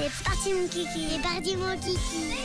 C'est parti mon kiki, c'est parti mon kiki.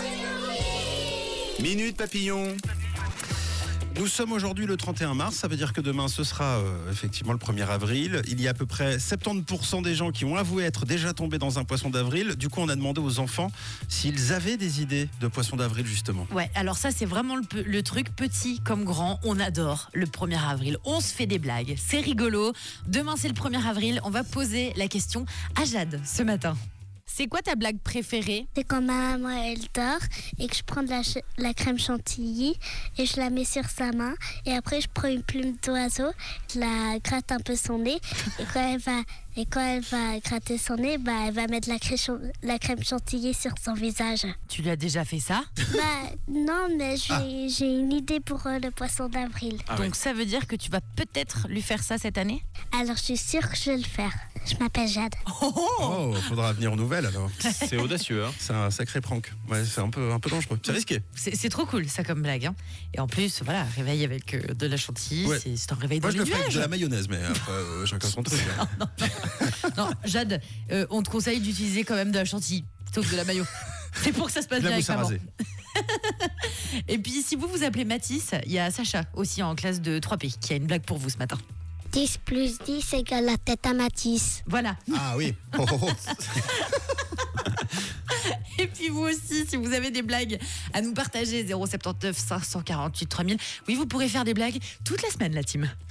Minute Papillon. Nous sommes aujourd'hui le 31 mars, ça veut dire que demain ce sera effectivement le 1er avril. Il y a à peu près 70% des gens qui ont avoué être déjà tombés dans un poisson d'avril. Du coup, on a demandé aux enfants s'ils avaient des idées de poisson d'avril justement. Ouais, alors ça c'est vraiment le truc, petit comme grand, on adore le 1er avril. On se fait des blagues, c'est rigolo. Demain c'est le 1er avril, on va poser la question à Jade ce matin. C'est quoi ta blague préférée ? C'est quand ma maman elle dort et que je prends de la crème chantilly et je la mets sur sa main et après je prends une plume d'oiseau, je la gratte un peu son nez et quand elle va gratter son nez, elle va mettre la crème chantilly sur son visage. Tu lui as déjà fait ça ? Non, mais j'ai une idée pour le poisson d'avril. Donc ça veut dire que tu vas peut-être lui faire ça cette année ? Alors je suis sûre que je vais le faire. Je m'appelle Jade. Oh, faudra venir aux nouvelles alors. C'est audacieux, hein. C'est un sacré prank. Ouais, c'est un peu dangereux. C'est risqué. C'est trop cool ça comme blague. Hein. Et en plus, voilà, réveil avec de la chantilly, Ouais. c'est un réveil Moi dans je le les ferais avec nuages. de la mayonnaise, mais après chacun son truc. Hein. Non, Jade, on te conseille d'utiliser quand même de la chantilly plutôt que de la mayo. C'est pour que ça se passe De bien la avec mousse à maman. raser. Et puis si vous appelez Mathis, il y a Sacha aussi en classe de 3P qui a une blague pour vous ce matin. 10 plus 10 égale la tête à Matisse. Voilà. Ah oui. Oh, oh, oh. Et puis vous aussi, si vous avez des blagues à nous partager, 079 548 3000. Oui, vous pourrez faire des blagues toute la semaine, la team.